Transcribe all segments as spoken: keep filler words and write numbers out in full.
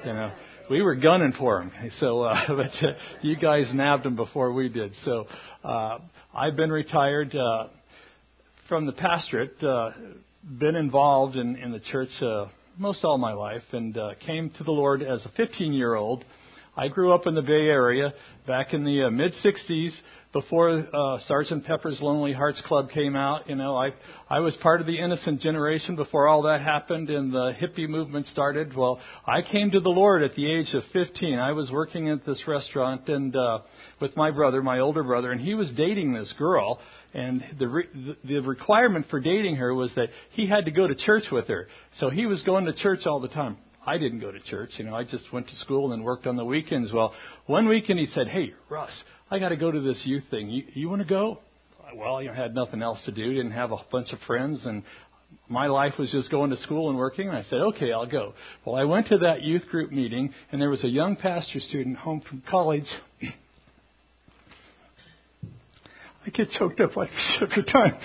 You know, we were gunning for him. So, uh, but uh, you guys nabbed him before we did. So, uh, I've been retired uh, from the pastorate, uh, been involved in, in the church uh, most all my life, and uh, came to the Lord as a fifteen-year-old. I grew up in the Bay Area back in the uh, mid-sixties. Before uh, Sergeant Pepper's Lonely Hearts Club came out. You know, I I was part of the innocent generation before all that happened and the hippie movement started. Well, I came to the Lord at the age of fifteen. I was working at this restaurant and uh, with my brother, my older brother, and he was dating this girl. And the re- the requirement for dating her was that he had to go to church with her. So he was going to church all the time. I didn't go to church. You know, I just went to school and then worked on the weekends. Well, one weekend he said, "Hey, Russ, I got to go to this youth thing. You, you want to go?" Well, you know, had nothing else to do. Didn't have a bunch of friends, and my life was just going to school and working. And I said, "Okay, I'll go." Well, I went to that youth group meeting, and there was a young pastor student home from college. I get choked up like this every time.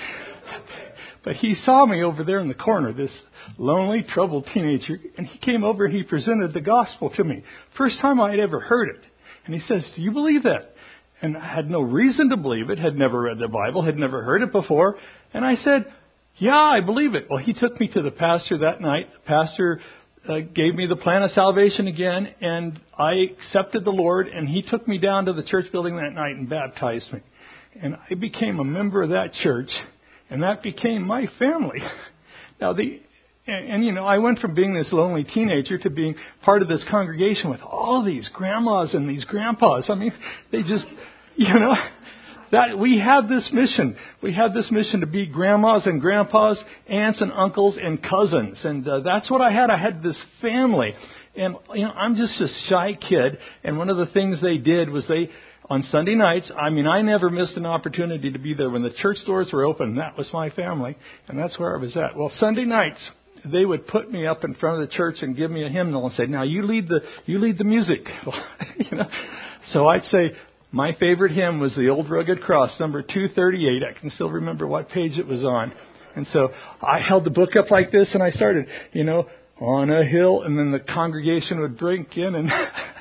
But he saw me over there in the corner, this lonely, troubled teenager, and he came over and he presented the gospel to me. First time I had ever heard it. And he says, "Do you believe that?" And I had no reason to believe it, had never read the Bible, had never heard it before. And I said, "Yeah, I believe it." Well, he took me to the pastor that night. The pastor uh, gave me the plan of salvation again, and I accepted the Lord, and he took me down to the church building that night and baptized me. And I became a member of that church. And that became my family. Now, the and, and, you know, I went from being this lonely teenager to being part of this congregation with all these grandmas and these grandpas. I mean, they just, you know, that we have this mission. We have this mission to be grandmas and grandpas, aunts and uncles and cousins. And uh, that's what I had. I had this family. And, you know, I'm just a shy kid. And one of the things they did was they... On Sunday nights, I mean, I never missed an opportunity to be there. When the church doors were open, that was my family, and that's where I was at. Well, Sunday nights, they would put me up in front of the church and give me a hymnal and say, "Now you lead the you lead the music." You know, so I'd say my favorite hymn was the Old Rugged Cross, number two thirty-eight. I can still remember what page it was on, and so I held the book up like this, and I started, you know, on a hill, and then the congregation would break in and.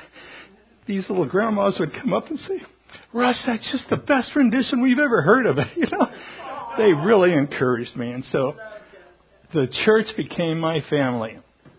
These little grandmas would come up and say, "Russ, that's just the best rendition we've ever heard of it." You know, they really encouraged me. And so the church became my family.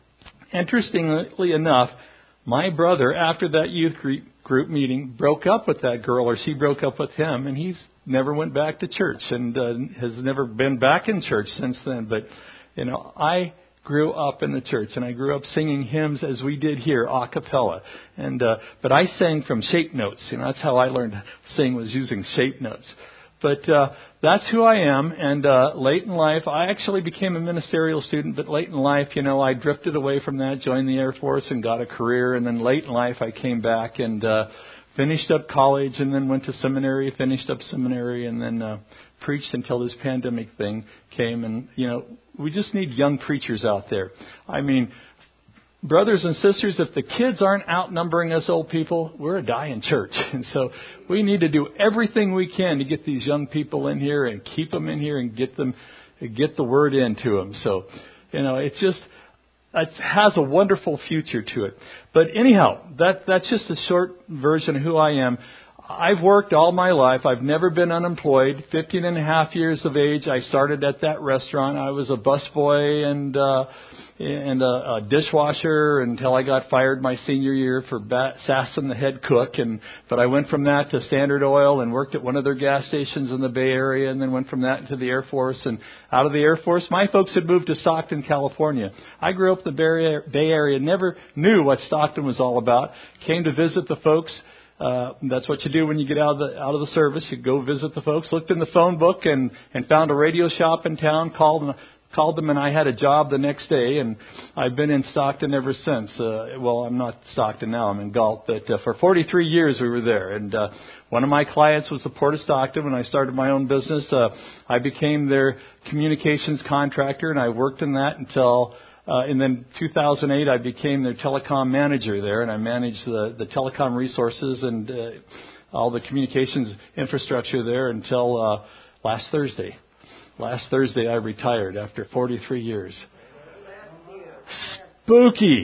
Interestingly enough, my brother, after that youth group meeting, broke up with that girl, or she broke up with him, and he's never went back to church and uh, has never been back in church since then. But, you know, I grew up in the church, and I grew up singing hymns as we did here, a cappella. And uh, but I sang from shape notes. You know, that's how I learned to sing, was using shape notes. But uh, that's who I am. And uh, late in life, I actually became a ministerial student. But late in life, you know, I drifted away from that, joined the Air Force, and got a career. And then late in life, I came back and uh, finished up college, and then went to seminary, finished up seminary, and then uh, preached until this pandemic thing came. And, you know, we just need young preachers out there. I mean, brothers and sisters, if the kids aren't outnumbering us old people, we're a dying church. And so we need to do everything we can to get these young people in here and keep them in here and get them, get the word into them. So, you know, it's just, it has a wonderful future to it. But anyhow, that that's just a short version of who I am. I've worked all my life. I've never been unemployed. Fifteen and a half years of age, I started at that restaurant. I was a busboy and uh, and a, a dishwasher until I got fired my senior year for bat- sassing the head cook. And but I went from that to Standard Oil and worked at one of their gas stations in the Bay Area, and then went from that into the Air Force. And out of the Air Force, my folks had moved to Stockton, California. I grew up in the Bay Area, never knew what Stockton was all about. Came to visit the folks. Uh, that's what you do when you get out of the out of the service. You go visit the folks. Looked in the phone book and, and found a radio shop in town. Called called them, and I had a job the next day. And I've been in Stockton ever since. Uh, well, I'm not Stockton now. I'm in Galt. But uh, for forty-three years we were there. And uh, one of my clients was the Port of Stockton. When I started my own business, uh, I became their communications contractor, and I worked in that until. Uh, and then two thousand eight, I became their telecom manager there, and I managed the, the telecom resources and uh, all the communications infrastructure there until uh, last Thursday. Last Thursday, I retired after forty-three years. Spooky.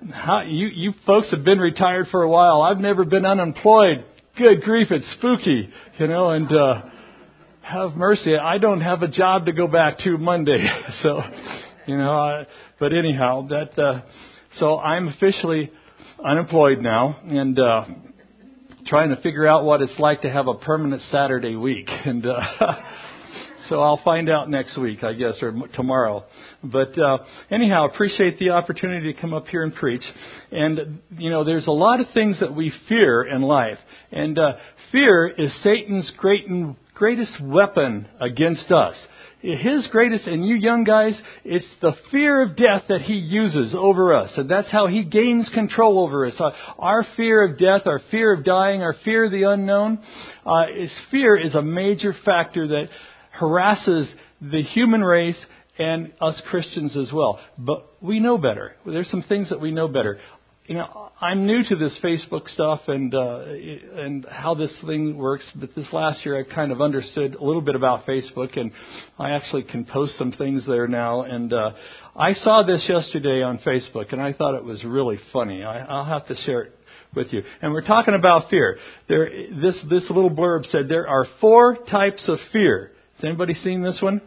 How, you, you folks have been retired for a while. I've never been unemployed. Good grief, it's spooky, you know, and uh, have mercy. I don't have a job to go back to Monday. So, you know, uh, but anyhow, that, uh, so I'm officially unemployed now and uh, trying to figure out what it's like to have a permanent Saturday week. And uh, so I'll find out next week, I guess, or tomorrow. But uh, anyhow, appreciate the opportunity to come up here and preach. And, you know, there's a lot of things that we fear in life. And uh, fear is Satan's great and greatest weapon against us. His greatest, and you young guys, it's the fear of death that he uses over us. And that's how he gains control over us. Uh, our fear of death, our fear of dying, our fear of the unknown, uh, is fear is a major factor that harasses the human race and us Christians as well. But we know better. There's some things that we know better. You know, I'm new to this Facebook stuff and uh, and how this thing works. But this last year, I kind of understood a little bit about Facebook, and I actually can post some things there now. And uh, I saw this yesterday on Facebook, and I thought it was really funny. I, I'll have to share it with you. And we're talking about fear. There, this this little blurb said there are four types of fear. Has anybody seen this one?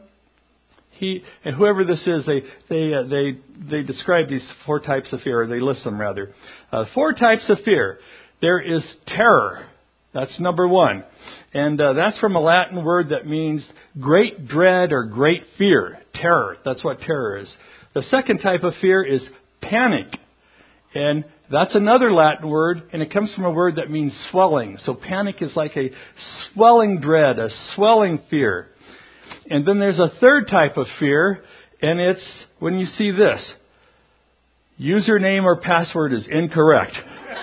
He and whoever this is, they they uh, they they describe these four types of fear, or they list them rather. Uh, four types of fear. There is terror. That's number one, and uh, that's from a Latin word that means great dread or great fear. Terror. That's what terror is. The second type of fear is panic, and that's another Latin word, and it comes from a word that means swelling. So panic is like a swelling dread, a swelling fear. And then there's a third type of fear, and it's when you see this. Username or password is incorrect.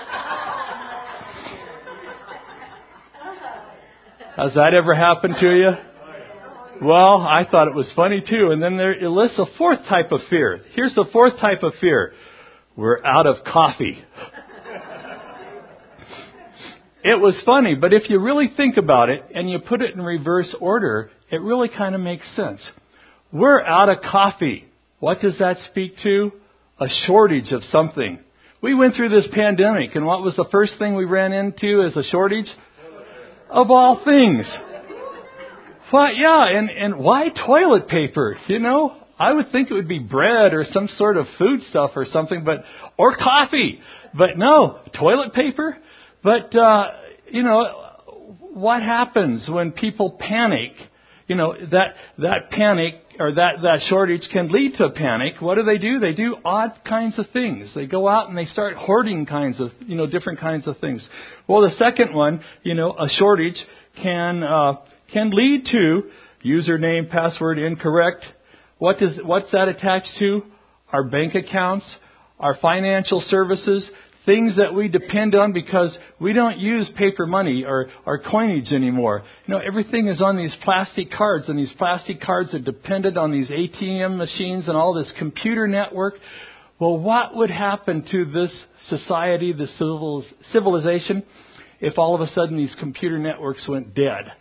Has that ever happened to you? Well, I thought it was funny too. And then there it lists a fourth type of fear. Here's the fourth type of fear. We're out of coffee. It was funny, but if you really think about it and you put it in reverse order, it really kind of makes sense. We're out of coffee. What does that speak to? A shortage of something. We went through this pandemic, and what was the first thing we ran into as a shortage? Of all things. Well, yeah, and, and why toilet paper? You know, I would think it would be bread or some sort of food stuff or something, but or coffee. But no, toilet paper? But, uh, you know, what happens when people panic? You know, that that panic or that, that shortage can lead to panic. What do they do? They do odd kinds of things. They go out and they start hoarding kinds of, you know, different kinds of things. Well, the second one, you know, a shortage can uh, can lead to username, password incorrect. What does what's that attached to? Our bank accounts, our financial services. Things that we depend on because we don't use paper money or, or coinage anymore. You know, everything is on these plastic cards, and these plastic cards are dependent on these A T M machines and all this computer network. Well, what would happen to this society, this civilization, if all of a sudden these computer networks went dead?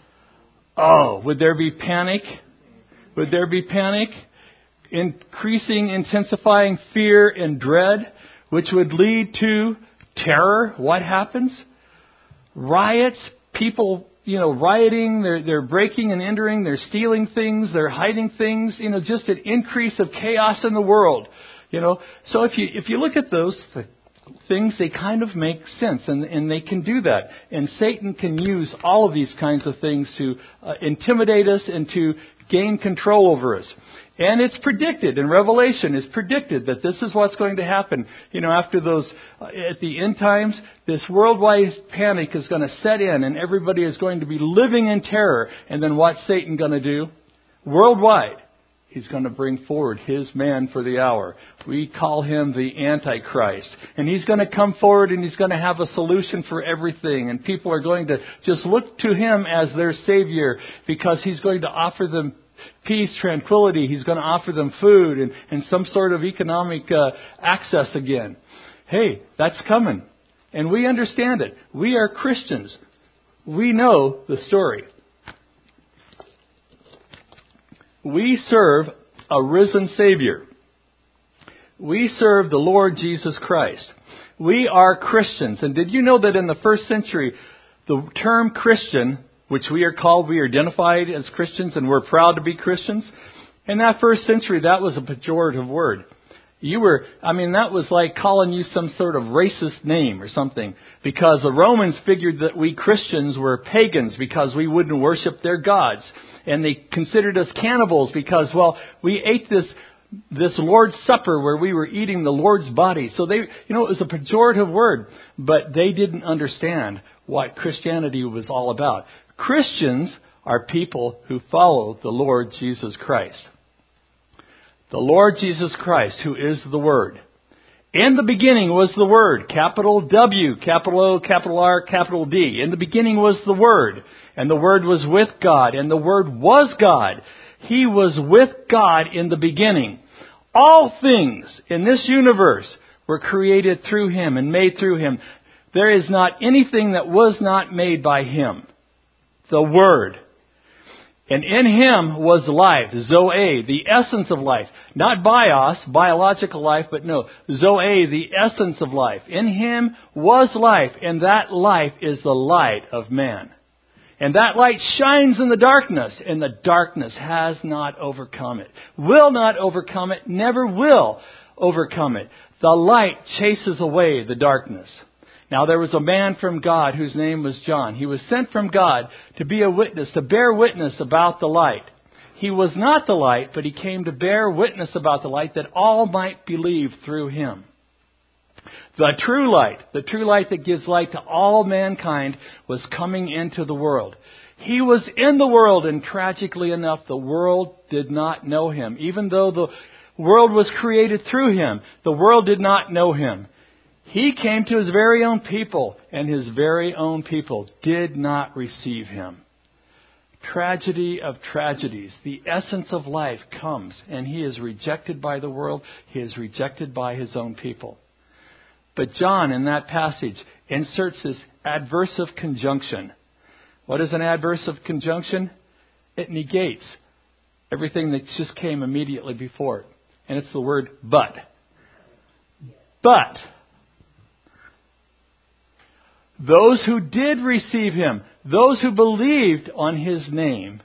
Oh, would there be panic? Would there be panic? Increasing, intensifying fear and dread, which would lead to terror. What happens? Riots, people, you know, rioting, they're, they're breaking and entering, they're stealing things, they're hiding things, you know, just an increase of chaos in the world. You know, so if you if you look at those things, they kind of make sense, and, and they can do that. And Satan can use all of these kinds of things to uh, intimidate us and to gain control over us. And it's predicted, in Revelation, it's predicted that this is what's going to happen. You know, after those, uh, at the end times, this worldwide panic is going to set in and everybody is going to be living in terror. And then what's Satan going to do? Worldwide, he's going to bring forward his man for the hour. We call him the Antichrist. And he's going to come forward and he's going to have a solution for everything. And people are going to just look to him as their Savior because he's going to offer them peace, tranquility. He's going to offer them food and, and some sort of economic uh, access again. Hey, that's coming. And we understand it. We are Christians. We know the story. We serve a risen Savior. We serve the Lord Jesus Christ. We are Christians. And did you know that in the first century, the term Christian, which we are called, we are identified as Christians and we're proud to be Christians. In that first century, that was a pejorative word. You were, I mean, that was like calling you some sort of racist name or something. Because the Romans figured that we Christians were pagans because we wouldn't worship their gods. And they considered us cannibals because, well, we ate this this Lord's Supper where we were eating the Lord's body. So they, you know, it was a pejorative word. But they didn't understand what Christianity was all about. Christians are people who follow the Lord Jesus Christ. The Lord Jesus Christ, who is the Word. In the beginning was the Word, capital W, capital O, capital R, capital D. In the beginning was the Word, and the Word was with God, and the Word was God. He was with God in the beginning. All things in this universe were created through Him and made through Him. There is not anything that was not made by Him. The Word. And in Him was life, Zoe, the essence of life. Not bios, biological life, but no, Zoe, the essence of life. In Him was life, and that life is the light of man. And that light shines in the darkness, and the darkness has not overcome it. Will not overcome it, never will overcome it. The light chases away the darkness. Now there was a man from God whose name was John. He was sent from God to be a witness, to bear witness about the light. He was not the light, but he came to bear witness about the light that all might believe through him. The true light, the true light that gives light to all mankind, was coming into the world. He was in the world, and tragically enough, the world did not know Him. Even though the world was created through Him, the world did not know Him. He came to His very own people, and His very own people did not receive Him. Tragedy of tragedies. The essence of life comes, and He is rejected by the world. He is rejected by His own people. But John, in that passage, inserts this adversive conjunction. What is an adversive conjunction? It negates everything that just came immediately before it. And it's the word but. But those who did receive Him, those who believed on His name,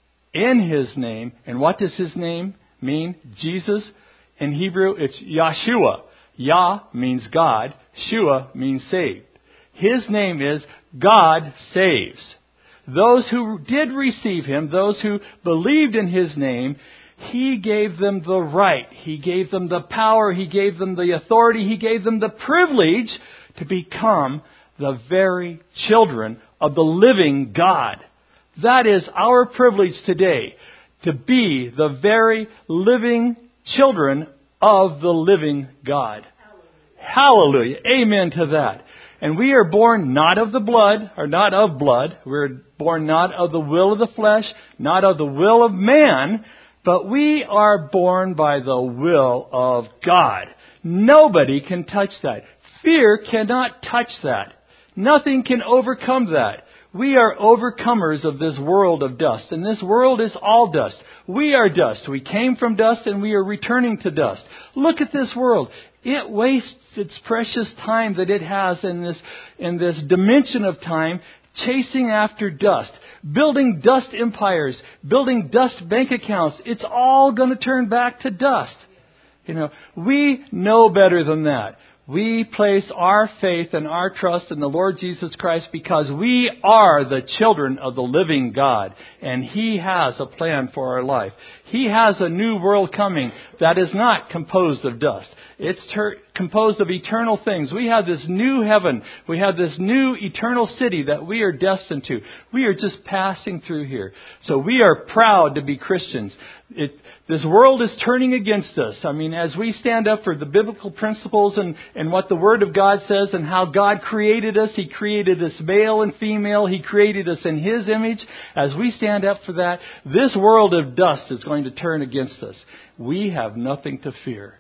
in His name, and what does His name mean? Jesus. In Hebrew, it's Yahshua. Yah means God. Shua means saved. His name is God saves. Those who did receive Him, those who believed in His name, He gave them the right. He gave them the power. He gave them the authority. He gave them the privilege to become the very children of the living God. That is our privilege today, to be the very living children of the living God. Hallelujah. Hallelujah. Amen to that. And we are born not of the blood, or not of blood. We're born not of the will of the flesh, not of the will of man, but we are born by the will of God. Nobody can touch that. Fear cannot touch that. Nothing can overcome that. We are overcomers of this world of dust. And this world is all dust. We are dust. We came from dust and we are returning to dust. Look at this world. It wastes its precious time that it has in this, in this dimension of time, chasing after dust, building dust empires, building dust bank accounts. It's all going to turn back to dust. You know, we know better than that. We place our faith and our trust in the Lord Jesus Christ because we are the children of the living God. And He has a plan for our life. He has a new world coming that is not composed of dust. It's ter- composed of eternal things. We have this new heaven. We have this new eternal city that we are destined to. We are just passing through here. So we are proud to be Christians. It, this world is turning against us. I mean, as we stand up for the biblical principles and, and what the Word of God says and how God created us. He created us male and female. He created us in His image. As we stand up for that, this world of dust is going to turn against us. We have nothing to fear.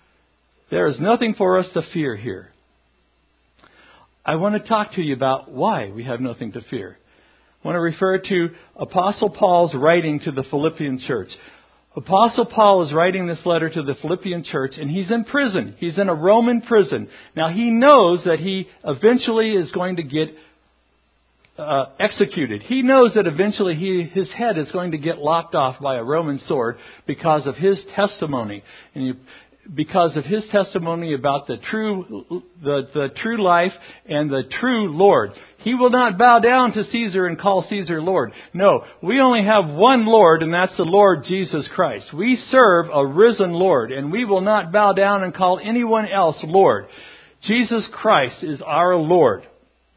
There is nothing for us to fear here. I want to talk to you about why we have nothing to fear. I want to refer to Apostle Paul's writing to the Philippian church. Apostle Paul is writing this letter to the Philippian church, and he's in prison. He's in a Roman prison. Now, he knows that he eventually is going to get uh, executed. He knows that eventually he, his head is going to get lopped off by a Roman sword because of his testimony. And you, because of his testimony about the true, the, the true life and the true Lord. He will not bow down to Caesar and call Caesar Lord. No, we only have one Lord, and that's the Lord Jesus Christ. We serve a risen Lord, and we will not bow down and call anyone else Lord. Jesus Christ is our Lord.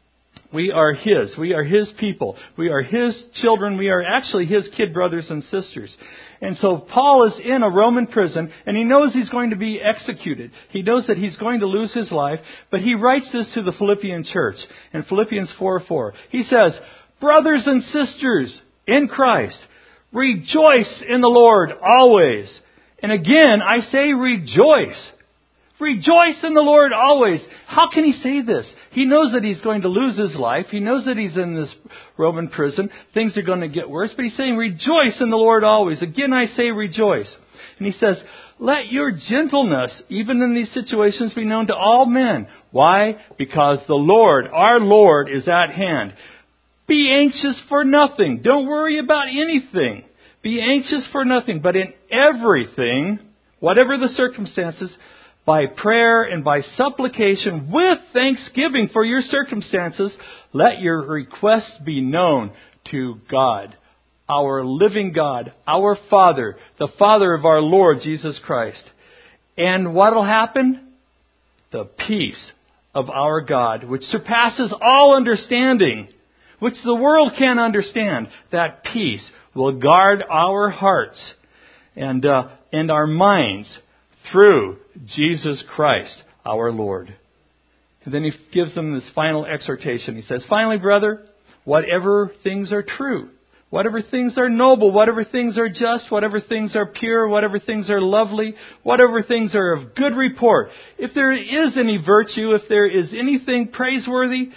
We are His. We are His people. We are His children. We are actually His kid brothers and sisters. And so Paul is in a Roman prison, and he knows he's going to be executed. He knows that he's going to lose his life, but he writes this to the Philippian church in Philippians four four. He says, "Brothers and sisters in Christ, rejoice in the Lord always." And again, I say rejoice. Rejoice in the Lord always. How can he say this? He knows that he's going to lose his life. He knows that he's in this Roman prison. Things are going to get worse. But he's saying, rejoice in the Lord always. Again, I say rejoice. And he says, let your gentleness, even in these situations, be known to all men. Why? Because the Lord, our Lord, is at hand. Be anxious for nothing. Don't worry about anything. Be anxious for nothing. But in everything, whatever the circumstances, by prayer and by supplication with thanksgiving for your circumstances, let your requests be known to God, our living God, our Father, the Father of our Lord Jesus Christ. And what will happen? The peace of our God, which surpasses all understanding, which the world can't understand, that peace will guard our hearts and uh, and our minds through Jesus Christ, our Lord. And then he gives them this final exhortation. He says, finally, brother, whatever things are true, whatever things are noble, whatever things are just, whatever things are pure, whatever things are lovely, whatever things are of good report, if there is any virtue, if there is anything praiseworthy,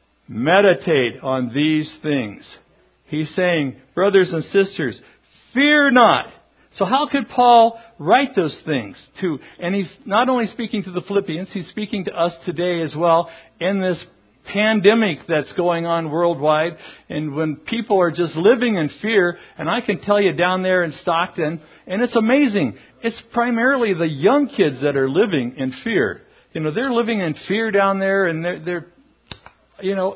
meditate on these things. He's saying, brothers and sisters, fear not. So how could Paul write those things to? And he's not only speaking to the Philippians, he's speaking to us today as well in this pandemic that's going on worldwide. And when people are just living in fear, and I can tell you down there in Stockton, and it's amazing, it's primarily the young kids that are living in fear. You know, they're living in fear down there, and they're, they're you know,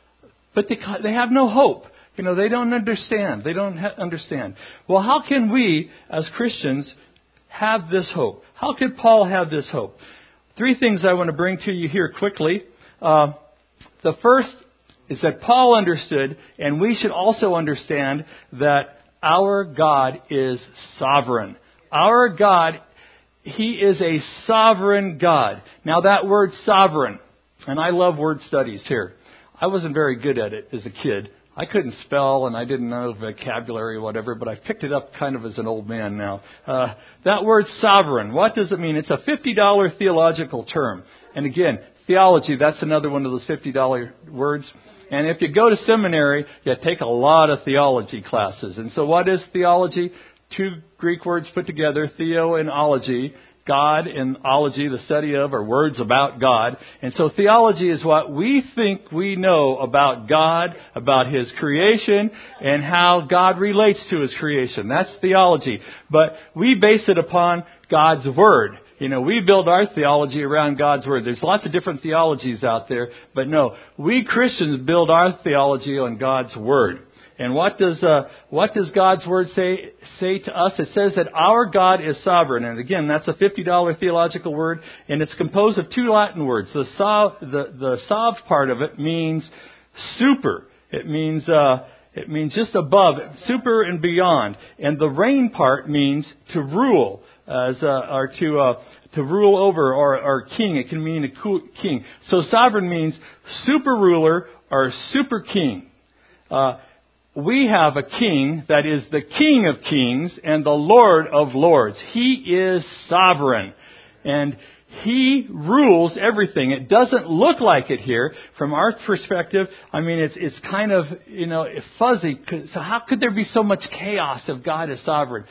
but they they have no hope. You know, they don't understand. They don't ha- understand. Well, how can we, as Christians, have this hope? How could Paul have this hope? Three things I want to bring to you here quickly. Uh, the first is that Paul understood, and we should also understand, that our God is sovereign. Our God, He is a sovereign God. Now, that word sovereign, and I love word studies here. I wasn't very good at it as a kid. I couldn't spell and I didn't know vocabulary or whatever, but I picked it up kind of as an old man now. Uh, that word sovereign, what does it mean? It's a fifty dollars theological term. And again, theology, that's another one of those fifty dollars words. And if you go to seminary, you take a lot of theology classes. And so what is theology? Two Greek words put together, theo and ology. God and ology, the study of, or words about God. And so theology is what we think we know about God, about His creation, and how God relates to His creation. That's theology. But we base it upon God's Word. You know, we build our theology around God's Word. There's lots of different theologies out there, but no, we Christians build our theology on God's Word. And what does uh, what does God's Word say say to us? It says that our God is sovereign. And again, that's a fifty dollars theological word, and it's composed of two Latin words. The sov, the, the sov part of it means super. It means uh, it means just above, super and beyond. And the reign part means to rule, as uh, or to uh, to rule over, or, or king. It can mean a king. So sovereign means super ruler or super king. Uh, We have a king that is the King of Kings and the Lord of Lords. He is sovereign. And He rules everything. It doesn't look like it here. From our perspective, I mean, it's it's kind of, you know, fuzzy. So how could there be so much chaos if God is sovereign?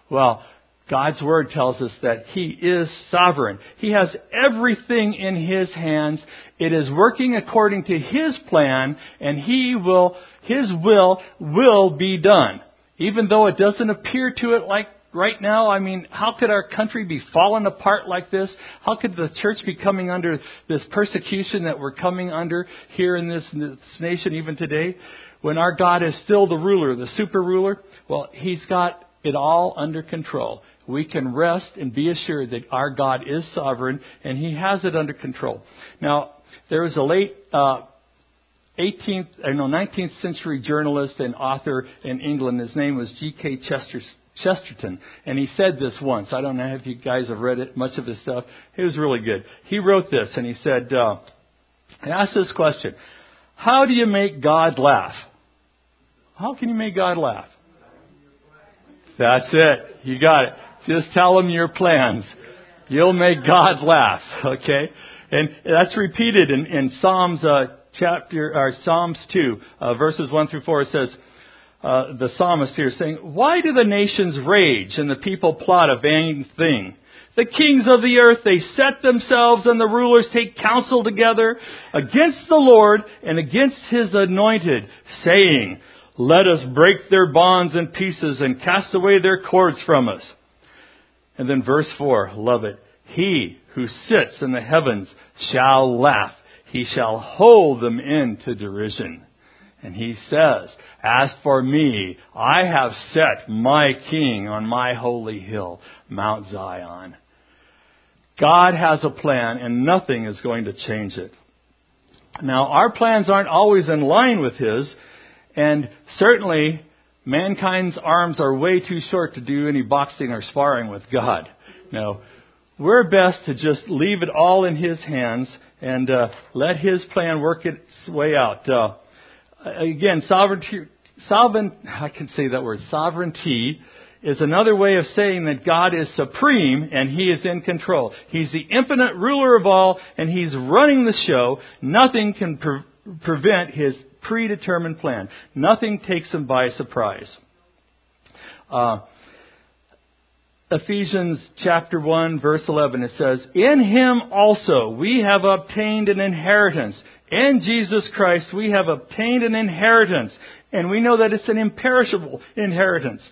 Well, God's Word tells us that He is sovereign. He has everything in His hands. It is working according to His plan, and He will, His will will be done. Even though it doesn't appear to it like right now, I mean, how could our country be falling apart like this? How could the church be coming under this persecution that we're coming under here in this, in this nation even today? When our God is still the ruler, the super ruler, well, He's got it all under control. We can rest and be assured that our God is sovereign and He has it under control. Now, there was a late uh, eighteenth, I know, nineteenth century journalist and author in England. His name was G K Chester, Chesterton, and he said this once. I don't know if you guys have read it, much of his stuff. It was really good. He wrote this, and he said, uh, he asked this question: how do you make God laugh? How can you make God laugh? That's it. You got it. Just tell Him your plans. You'll make God laugh. Okay? And that's repeated in, in Psalms uh, chapter or Psalms two, uh, verses one through four. It says, uh, the psalmist here saying, "Why do the nations rage and the people plot a vain thing? The kings of the earth, they set themselves, and the rulers take counsel together against the Lord and against His anointed, saying, let us break their bonds in pieces and cast away their cords from us." And then verse four, love it. "He who sits in the heavens shall laugh. He shall hold them into derision." And He says, "As for me, I have set my king on my holy hill, Mount Zion." God has a plan, and nothing is going to change it. Now, our plans aren't always in line with His, and certainly mankind's arms are way too short to do any boxing or sparring with God. No, we're best to just leave it all in His hands and uh, let His plan work its way out. Uh, again, sovereignty, sovereign, I can say that word, sovereignty is another way of saying that God is supreme and He is in control. He's the infinite ruler of all, and He's running the show. Nothing can pre- prevent His predetermined plan. Nothing takes Him by surprise. Uh, Ephesians chapter one, verse eleven, it says, "In Him also we have obtained an inheritance." In Jesus Christ we have obtained an inheritance. And we know that it's an imperishable inheritance.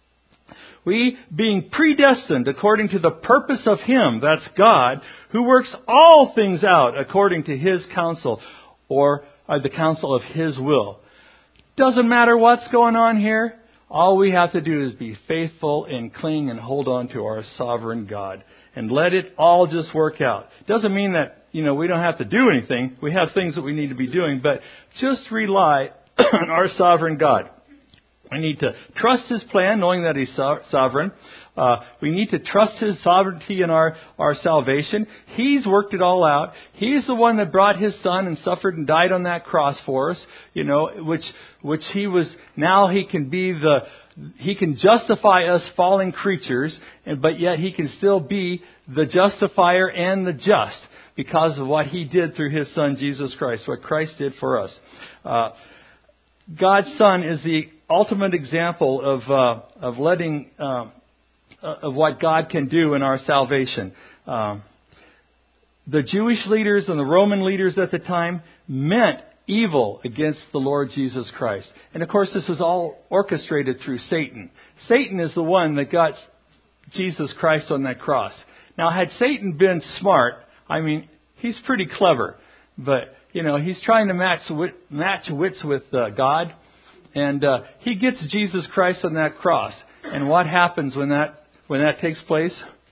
We, being predestined according to the purpose of Him, that's God, who works all things out according to His counsel, or Uh, the counsel of His will. Doesn't matter what's going on here. All we have to do is be faithful and cling and hold on to our sovereign God and let it all just work out. Doesn't mean that, you know, we don't have to do anything. We have things that we need to be doing, but just rely on our sovereign God. We need to trust His plan, knowing that He's so- sovereign. Uh, we need to trust His sovereignty in our, our salvation. He's worked it all out. He's the one that brought His Son and suffered and died on that cross for us, you know, which, which He was, now He can be the, He can justify us fallen creatures, and, but yet He can still be the justifier and the just because of what He did through His Son, Jesus Christ, what Christ did for us. Uh, God's Son is the ultimate example of, uh, of letting, uh, of what God can do in our salvation. Um, the Jewish leaders and the Roman leaders at the time meant evil against the Lord Jesus Christ. And of course, this was all orchestrated through Satan. Satan is the one that got Jesus Christ on that cross. Now, had Satan been smart, I mean, he's pretty clever, but, you know, he's trying to match, wit, match wits with uh, God. And uh, he gets Jesus Christ on that cross. And what happens when that When that takes place?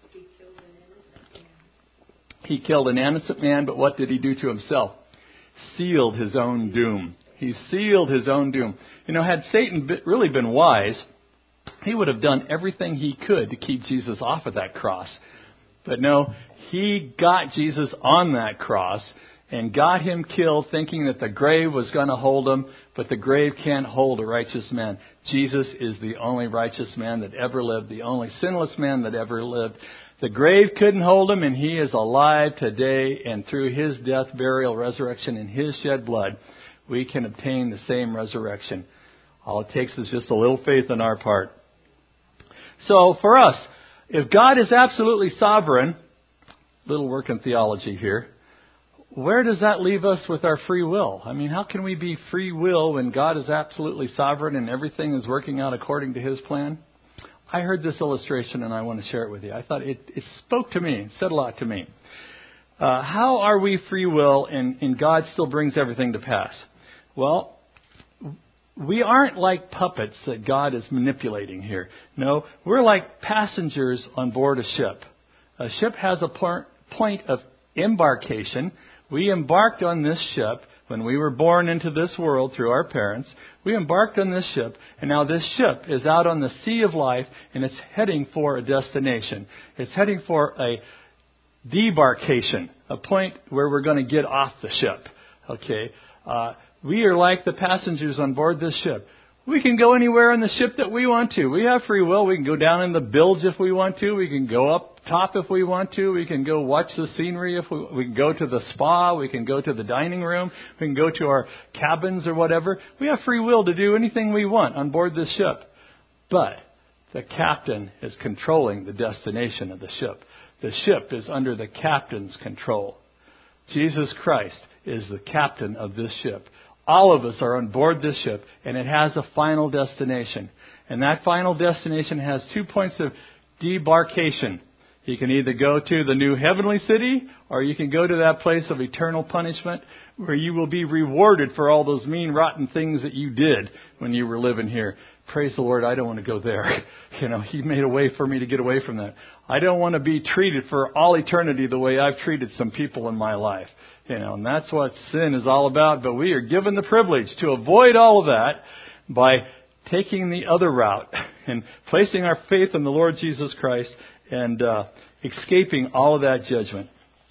He killed an innocent man, but what did he do to himself? Sealed his own doom. He sealed his own doom. You know, had Satan really been wise, he would have done everything he could to keep Jesus off of that cross. But no, he got Jesus on that cross and got Him killed, thinking that the grave was going to hold Him, but the grave can't hold a righteous man. Jesus is the only righteous man that ever lived, the only sinless man that ever lived. The grave couldn't hold Him, and He is alive today, and through His death, burial, resurrection, and His shed blood, we can obtain the same resurrection. All it takes is just a little faith on our part. So for us, if God is absolutely sovereign, little work in theology here, where does that leave us with our free will? I mean, how can we be free will when God is absolutely sovereign and everything is working out according to His plan? I heard this illustration and I want to share it with you. I thought it, it spoke to me, it said a lot to me. Uh, how are we free will and, and God still brings everything to pass? Well, we aren't like puppets that God is manipulating here. No, we're like passengers on board a ship. A ship has a point of embarkation. We embarked on this ship when we were born into this world through our parents. We embarked on this ship, and now this ship is out on the sea of life, and it's heading for a destination. It's heading for a debarkation, a point where we're going to get off the ship. Okay, uh, we are like the passengers on board this ship. We can go anywhere on the ship that we want to. We have free will. We can go down in the bilge if we want to. We can go up top if we want to. We can go watch the scenery if we, we can go to the spa. We can go to the dining room. We can go to our cabins or whatever. We have free will to do anything we want on board this ship. But the captain is controlling the destination of the ship. The ship is under the captain's control. Jesus Christ is the captain of this ship. All of us are on board this ship, and it has a final destination. And that final destination has two points of debarkation. You can either go to the new heavenly city, or you can go to that place of eternal punishment where you will be rewarded for all those mean, rotten things that you did when you were living here. Praise the Lord, I don't want to go there. You know, He made a way for me to get away from that. I don't want to be treated for all eternity the way I've treated some people in my life. You know, and that's what sin is all about. But we are given the privilege to avoid all of that by taking the other route and placing our faith in the Lord Jesus Christ and uh, escaping all of that judgment.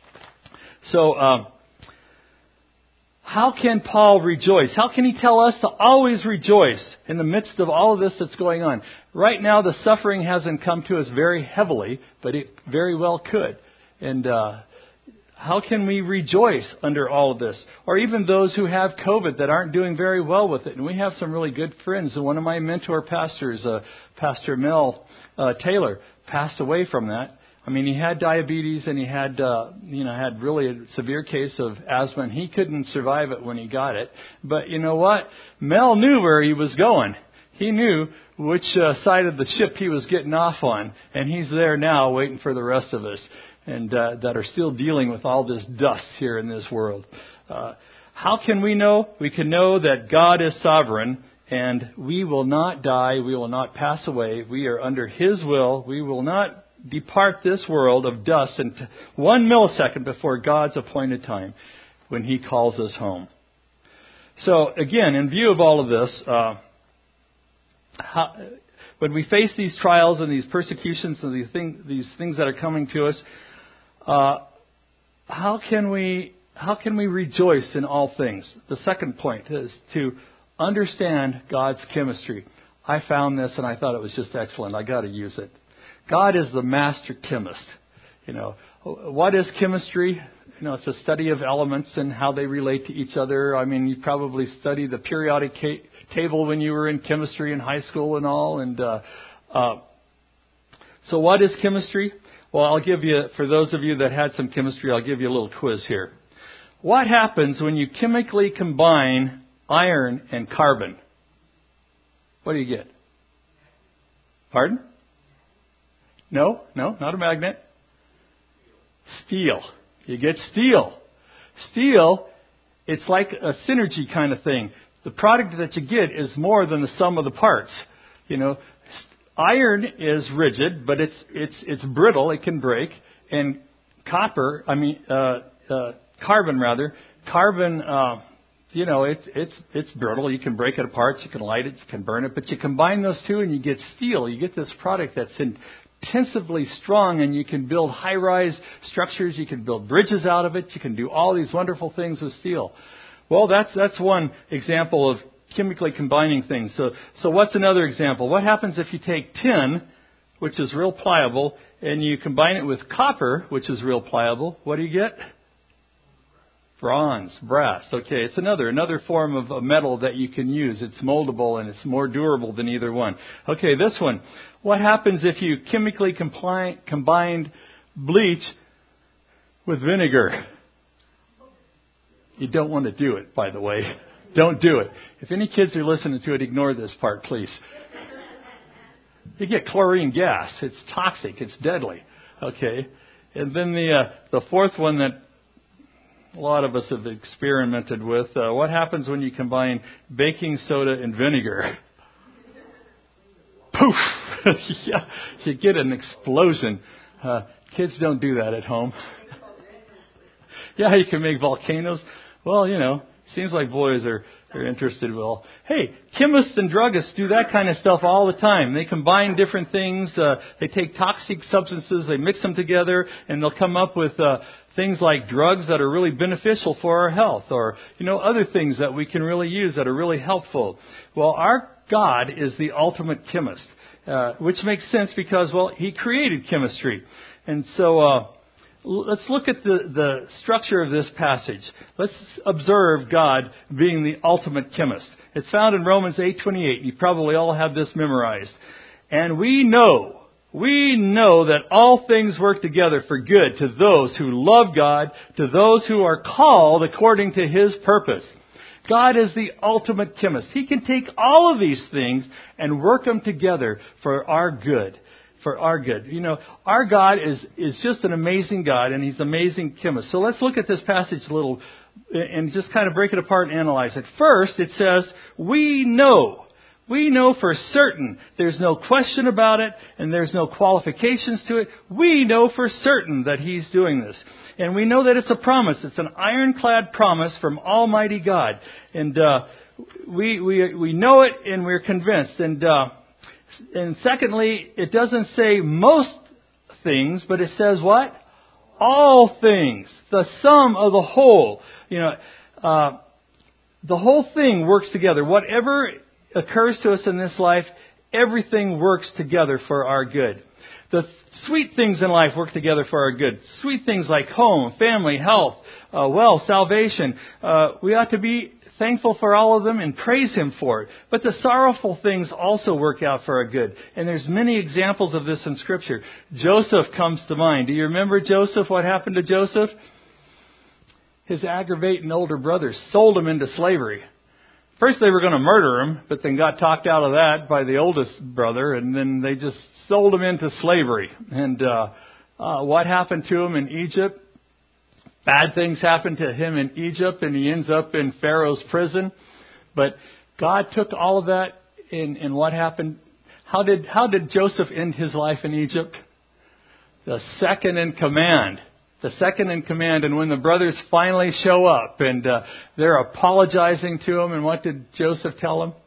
So, uh, how can Paul rejoice? How can he tell us to always rejoice in the midst of all of this that's going on? Right now, the suffering hasn't come to us very heavily, but it very well could. And uh, how can we rejoice under all of this? Or even those who have COVID that aren't doing very well with it. And we have some really good friends. And one of my mentor pastors, uh, Pastor Mel uh, Taylor, passed away from that. I mean, he had diabetes and he had, uh, you know, had really a severe case of asthma, and he couldn't survive it when he got it. But you know what? Mel knew where he was going. He knew which uh, side of the ship he was getting off on, and he's there now waiting for the rest of us, and uh, that are still dealing with all this dust here in this world. Uh, how can we know? We can know that God is sovereign, and we will not die. We will not pass away. We are under His will. We will not depart this world of dust in one millisecond before God's appointed time when He calls us home. So again, in view of all of this, uh, how, when we face these trials and these persecutions and these, thing, these things that are coming to us, uh, how can we how can we rejoice in all things? The second point is to understand God's chemistry. I found this and I thought it was just excellent. I got to use it. God is the master chemist. You know, what is chemistry? You know, it's a study of elements and how they relate to each other. I mean, you probably studied the periodic ca- table when you were in chemistry in high school and all. And uh, uh, so what is chemistry? Well, I'll give you, for those of you that had some chemistry, I'll give you a little quiz here. What happens when you chemically combine iron and carbon? What do you get? Pardon? No, no, not a magnet. Steel. You get steel. Steel, it's like a synergy kind of thing. The product that you get is more than the sum of the parts. You know, iron is rigid, but it's it's it's brittle. It can break. And copper, I mean, uh, uh, carbon rather, carbon. Uh, you know, it's it's it's brittle. You can break it apart. You can light it. You can burn it. But you combine those two, and you get steel. You get this product that's in. intensively strong, and you can build high-rise structures. You can build bridges out of it. You can do all these wonderful things with steel. Well, that's that's one example of chemically combining things. So, so what's another example? What happens if you take tin, which is real pliable, and you combine it with copper, which is real pliable? What do you get? Bronze, brass. Okay, it's another another form of a metal that you can use. It's moldable and it's more durable than either one. Okay, this one. What happens if you chemically compli- combined bleach with vinegar? You don't want to do it, by the way. Don't do it. If any kids are listening to it, ignore this part, please. You get chlorine gas. It's toxic. It's deadly. Okay. And then the uh, the fourth one that a lot of us have experimented with. Uh, what happens when you combine baking soda and vinegar? Poof! Yeah, you get an explosion. Uh, kids don't do that at home. Yeah, you can make volcanoes. Well, you know, seems like boys are, are interested. Well, hey, chemists and druggists do that kind of stuff all the time. They combine different things. Uh, they take toxic substances, they mix them together, and they'll come up with uh, things like drugs that are really beneficial for our health, or, you know, other things that we can really use that are really helpful. Well, our God is the ultimate chemist, uh, which makes sense because, well, He created chemistry. And so, uh, let's look at the, the structure of this passage. Let's observe God being the ultimate chemist. It's found in Romans eight twenty-eight. You probably all have this memorized. And we know, we know that all things work together for good to those who love God, to those who are called according to His purpose. God is the ultimate chemist. He can take all of these things and work them together for our good. For our good. You know, our God is, is just an amazing God, and He's an amazing chemist. So let's look at this passage a little and just kind of break it apart and analyze it. First, it says, we know. We know for certain. There's no question about it, and there's no qualifications to it. We know for certain that He's doing this. And we know that it's a promise. It's an ironclad promise from Almighty God. And uh, we, we, we know it, and we're convinced. And uh And secondly, it doesn't say most things, but it says what? All things. The sum of the whole. You know, uh, the whole thing works together. Whatever occurs to us in this life, everything works together for our good. The sweet things in life work together for our good. Sweet things like home, family, health, uh, wealth, salvation. Uh, we ought to be thankful for all of them and praise Him for it. But the sorrowful things also work out for our good. And there's many examples of this in Scripture. Joseph comes to mind. Do you remember Joseph? What happened to Joseph? His aggravating older brothers sold him into slavery. First they were going to murder him, but then got talked out of that by the oldest brother, and then they just sold him into slavery. And uh, uh, what happened to him in Egypt? Bad things happened to him in Egypt, and he ends up in Pharaoh's prison. But God took all of that, and, and what happened? How did how did Joseph end his life in Egypt? The second in command. The second in command. And when the brothers finally show up, and uh, they're apologizing to him, and what did Joseph tell them?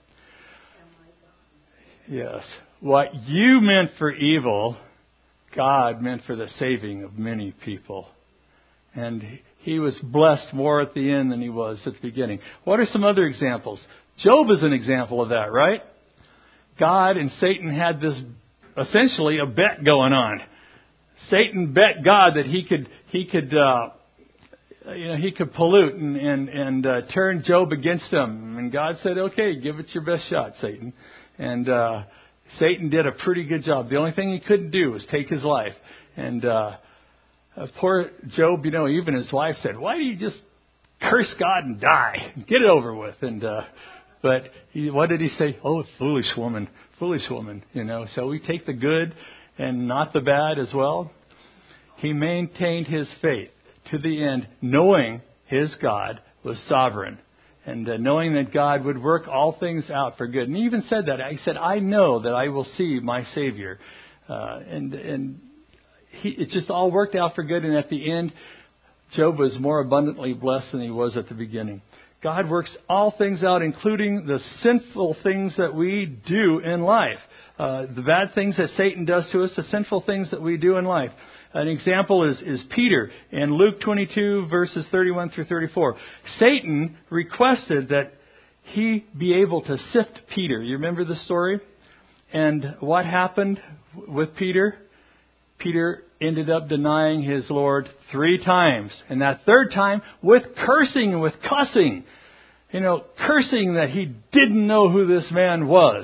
Yes. What you meant for evil, God meant for the saving of many people. And he was blessed more at the end than he was at the beginning. What are some other examples? Job is an example of that, right? God and Satan had this, essentially, a bet going on. Satan bet God that he could, he could, uh, you know, he could pollute and and, and uh, turn Job against him. And God said, "Okay, give it your best shot, Satan." And uh, Satan did a pretty good job. The only thing he couldn't do was take his life. And uh, poor Job, you know, even his wife said, "Why do you just curse God and die? Get it over with." And uh, but he, what did he say? "Oh, foolish woman, foolish woman." You know, so we take the good and not the bad as well. He maintained his faith to the end, knowing his God was sovereign. And uh, knowing that God would work all things out for good. And he even said that. He said, "I know that I will see my Savior." Uh, and and he, it just all worked out for good. And at the end, Job was more abundantly blessed than he was at the beginning. God works all things out, including the sinful things that we do in life. Uh, the bad things that Satan does to us, the sinful things that we do in life. An example is, is Peter in Luke twenty-two, verses thirty-one through thirty-four. Satan requested that he be able to sift Peter. You remember the story? And what happened with Peter? Peter ended up denying his Lord three times. And that third time with cursing and with cussing. You know, cursing that he didn't know who this man was.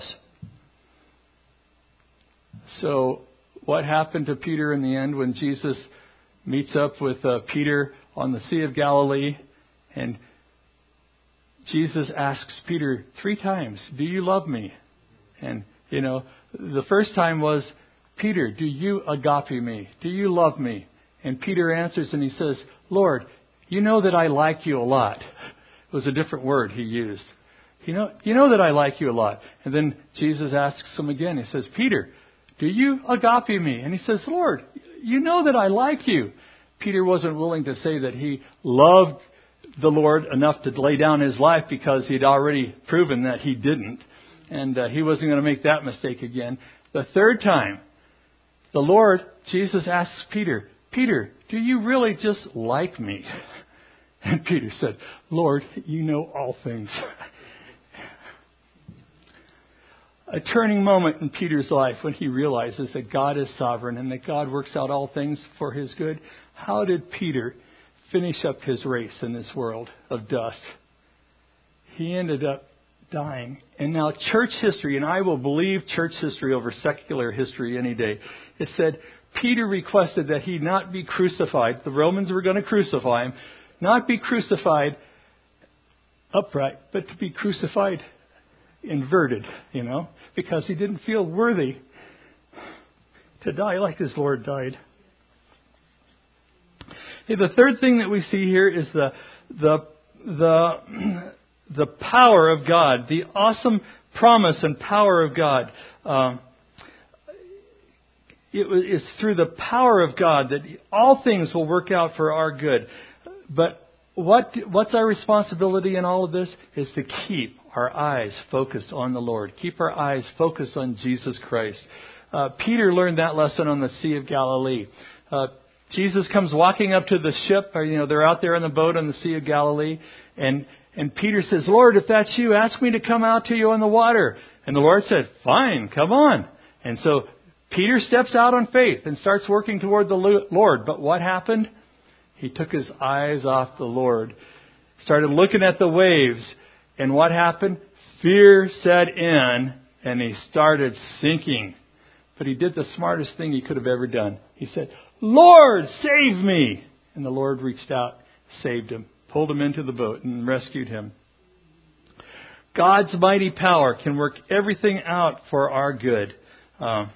So what happened to Peter in the end when Jesus meets up with uh, Peter on the Sea of Galilee? And Jesus asks Peter three times, do you love me? And, you know, the first time was, Peter, do you agape me? Do you love me? And Peter answers and he says, Lord, you know that I like you a lot. It was a different word he used. You know, you know that I like you a lot. And then Jesus asks him again. He says, Peter, do you agape me? And he says, Lord, you know that I like you. Peter wasn't willing to say that he loved the Lord enough to lay down his life because he'd already proven that he didn't. And uh, he wasn't going to make that mistake again. The third time, the Lord, Jesus asks Peter, Peter, do you really just like me? And Peter said, Lord, you know all things. A turning moment in Peter's life when he realizes that God is sovereign and that God works out all things for his good. How did Peter finish up his race in this world of dust? He ended up dying. And now church history, and I will believe church history over secular history any day. It said Peter requested that he not be crucified. The Romans were going to crucify him. Not be crucified upright, but to be crucified inverted, you know, because he didn't feel worthy to die like his Lord died. Okay, the third thing that we see here is the the the the power of God, the awesome promise and power of God. Um, it is through the power of God that all things will work out for our good. But what what's our responsibility in all of this is to keep our eyes focused on the Lord. Keep our eyes focused on Jesus Christ. Uh, Peter learned that lesson on the Sea of Galilee. Uh, Jesus comes walking up to the ship, or, you know, they're out there in the boat on the Sea of Galilee, and and Peter says, Lord, if that's you, ask me to come out to you on the water. And the Lord said, fine, come on. And so Peter steps out on faith and starts working toward the Lord. But what happened? He took his eyes off the Lord, started looking at the waves, and what happened? Fear set in, and he started sinking. But he did the smartest thing he could have ever done. He said, Lord, save me! And the Lord reached out, saved him, pulled him into the boat, and rescued him. God's mighty power can work everything out for our good. Um,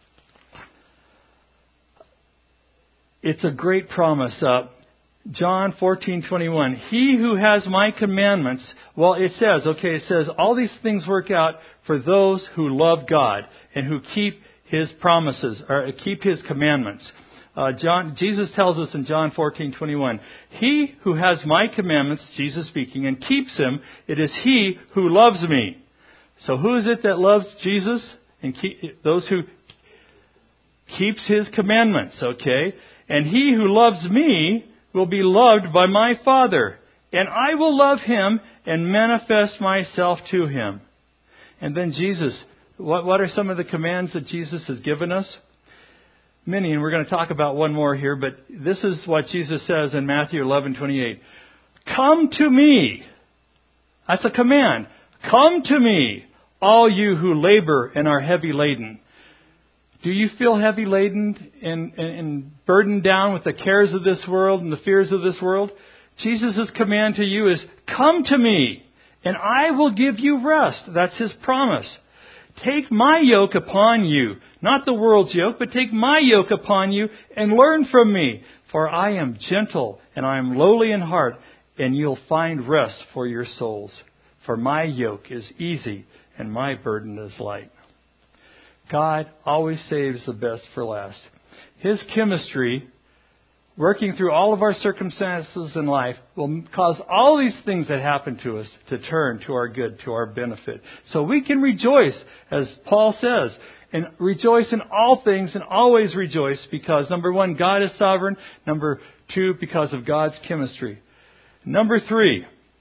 it's a great promise. Uh, John fourteen twenty-one. He who has my commandments, well, it says, okay, it says, all these things work out for those who love God and who keep His promises, or keep His commandments. Uh, John, Jesus tells us in John fourteen twenty-one, he who has my commandments, Jesus speaking, and keeps them, it is he who loves me. So who is it that loves Jesus? And keep, those who keeps His commandments, okay? And he who loves me will be loved by my Father, and I will love him and manifest myself to him. And then Jesus, what, what are some of the commands that Jesus has given us? Many, and we're going to talk about one more here, but this is what Jesus says in Matthew eleven twenty-eight. Come to me. That's a command. Come to me, all you who labor and are heavy laden. Do you feel heavy laden and, and, and burdened down with the cares of this world and the fears of this world? Jesus' command to you is, come to me, and I will give you rest. That's His promise. Take my yoke upon you, not the world's yoke, but take my yoke upon you and learn from me. For I am gentle and I am lowly in heart, and you'll find rest for your souls. For my yoke is easy and my burden is light. God always saves the best for last. His chemistry, working through all of our circumstances in life, will cause all these things that happen to us to turn to our good, to our benefit. So we can rejoice, as Paul says, and rejoice in all things and always rejoice because, number one, God is sovereign. Number two, because of God's chemistry. Number three,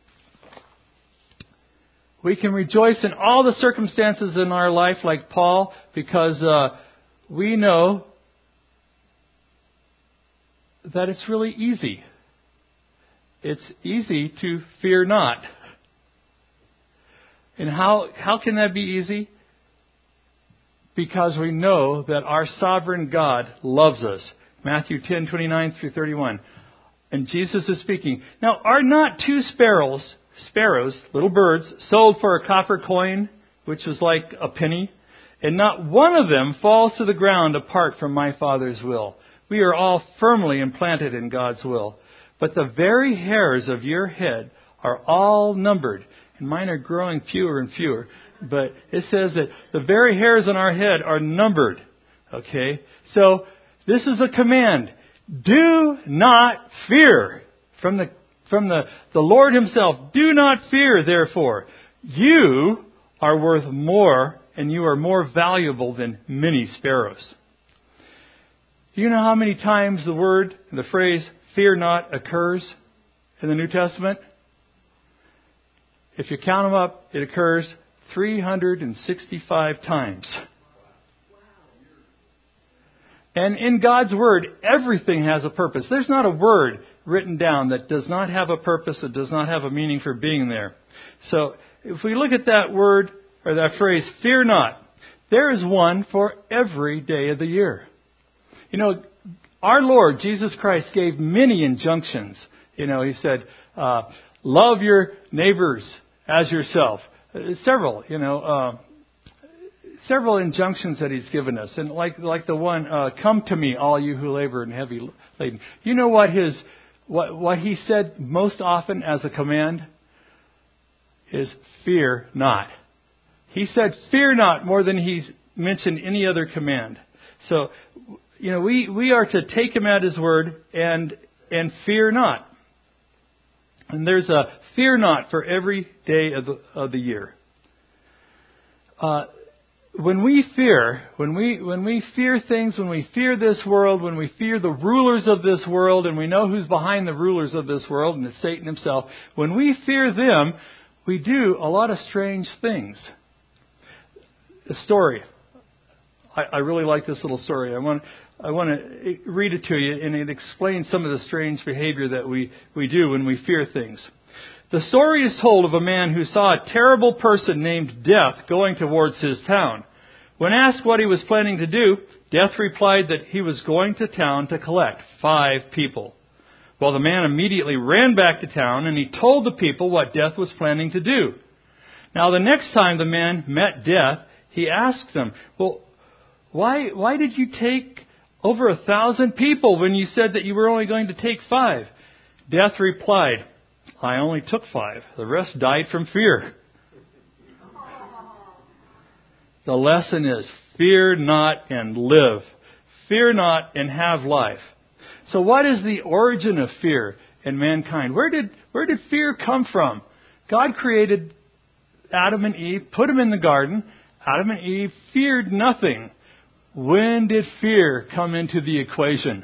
we can rejoice in all the circumstances in our life like Paul because uh, we know that it's really easy. It's easy to fear not. And how, how can that be easy? Because we know that our sovereign God loves us. Matthew ten, twenty-nine through thirty-one. And Jesus is speaking. Now, are not two sparrows, sparrows, little birds, sold for a copper coin, which is like a penny? And not one of them falls to the ground apart from my Father's will. We are all firmly implanted in God's will. But the very hairs of your head are all numbered. And mine are growing fewer and fewer. But it says that the very hairs on our head are numbered. Okay? So, this is a command. Do not fear. From the from the, the Lord Himself. Do not fear, therefore. You are worth more, and you are more valuable than many sparrows. Do you know how many times the word, the phrase, fear not occurs in the New Testament? If you count them up, it occurs three hundred sixty-five times. And in God's Word, everything has a purpose. There's not a word written down that does not have a purpose, that does not have a meaning for being there. So, if we look at that word, or that phrase, fear not, there is one for every day of the year. You know, our Lord, Jesus Christ, gave many injunctions. You know, He said, uh, love your neighbors as yourself. Uh, several, you know, uh, several injunctions that He's given us. And like like the one, uh, come to me, all you who labor and heavy laden. You know what His what what He said most often as a command is fear not. He said fear not more than He's mentioned any other command. So, you know, we, we are to take Him at His word and and fear not. And there's a fear not for every day of the of the year. Uh, when we fear, when we when we fear things, when we fear this world, when we fear the rulers of this world, and we know who's behind the rulers of this world, and it's Satan himself, when we fear them, we do a lot of strange things. A story. I, I really like this little story. I want I want to read it to you, and it explains some of the strange behavior that we, we do when we fear things. The story is told of a man who saw a terrible person named Death going towards his town. When asked what he was planning to do, Death replied that he was going to town to collect five people. Well, the man immediately ran back to town, and he told the people what Death was planning to do. Now, the next time the man met Death, he asked them, well, why why did you take over a thousand people when you said that you were only going to take five? Death replied, I only took five. The rest died from fear. The lesson is, fear not and live. Fear not and have life. So what is the origin of fear in mankind? Where did where did fear come from? God created Adam and Eve, put them in the garden. Adam and Eve feared nothing. When did fear come into the equation?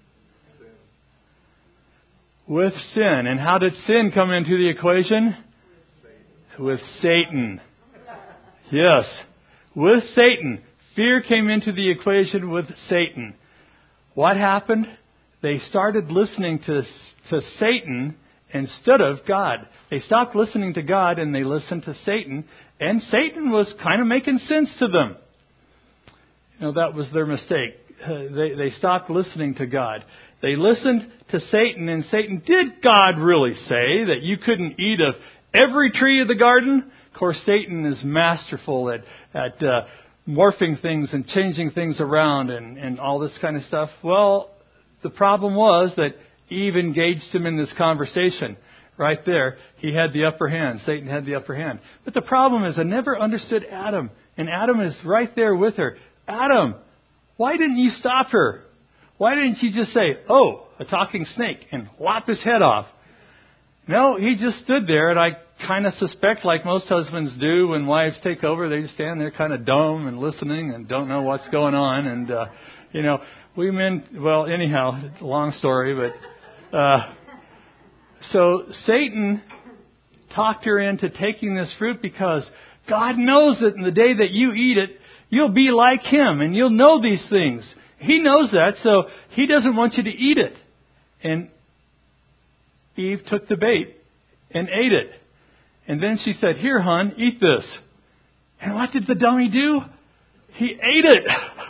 With sin. And how did sin come into the equation? With Satan. Yes. With Satan. Fear came into the equation with Satan. What happened? They started listening to, to Satan instead of God. They stopped listening to God and they listened to Satan. And Satan was kind of making sense to them. You know, that was their mistake. Uh, they, they stopped listening to God. They listened to Satan, and Satan, did God really say that you couldn't eat of every tree of the garden? Of course, Satan is masterful at, at uh, morphing things and changing things around and, and all this kind of stuff. Well, the problem was that Eve engaged him in this conversation. Right there, he had the upper hand. Satan had the upper hand. But the problem is, I never understood Adam. And Adam is right there with her. Adam, why didn't you stop her? Why didn't you just say, oh, a talking snake, and lop his head off? No, he just stood there, and I kind of suspect, like most husbands do when wives take over, they just stand there kind of dumb and listening and don't know what's going on. And, uh, you know, we men, well, anyhow, it's a long story, but... Uh, So Satan talked her into taking this fruit because God knows that in the day that you eat it, you'll be like Him and you'll know these things. He knows that, so He doesn't want you to eat it. And Eve took the bait and ate it. And then she said, "Here, hon, eat this." And what did the dummy do? He ate it.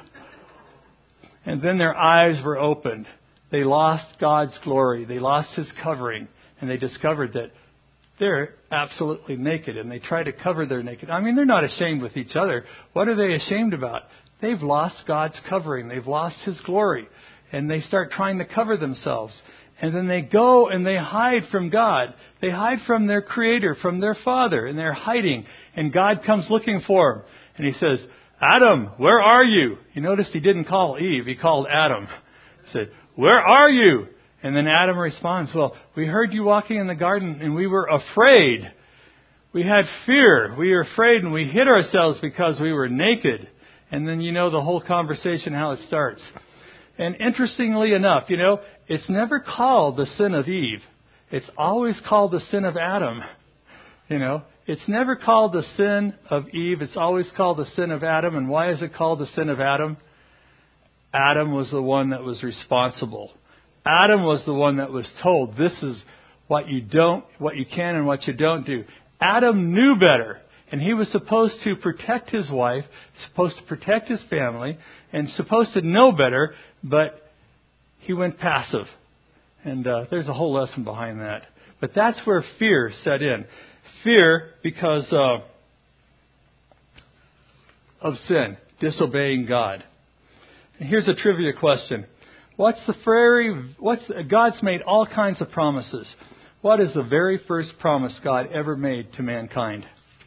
And then their eyes were opened. They lost God's glory. They lost His covering. And they discovered that they're absolutely naked. And they try to cover their naked. I mean, they're not ashamed with each other. What are they ashamed about? They've lost God's covering. They've lost His glory. And they start trying to cover themselves. And then they go and they hide from God. They hide from their Creator, from their Father. And they're hiding. And God comes looking for them. And He says, "Adam, where are you?" You notice He didn't call Eve. He called Adam. He said, "Where are you?" And then Adam responds, "Well, we heard you walking in the garden and we were afraid. We had fear. We were afraid and we hid ourselves because we were naked." And then you know the whole conversation, how it starts. And interestingly enough, you know, it's never called the sin of Eve. It's always called the sin of Adam. You know, it's never called the sin of Eve. It's always called the sin of Adam. And why is it called the sin of Adam? Adam was the one that was responsible. Adam was the one that was told, this is what you don't, what you can and what you don't do. Adam knew better. And he was supposed to protect his wife, supposed to protect his family, and supposed to know better, but he went passive. And uh, there's a whole lesson behind that. But that's where fear set in. Fear because uh, of sin, disobeying God. And here's a trivia question. What's the very, what's, God's made all kinds of promises. What is the very first promise God ever made to mankind?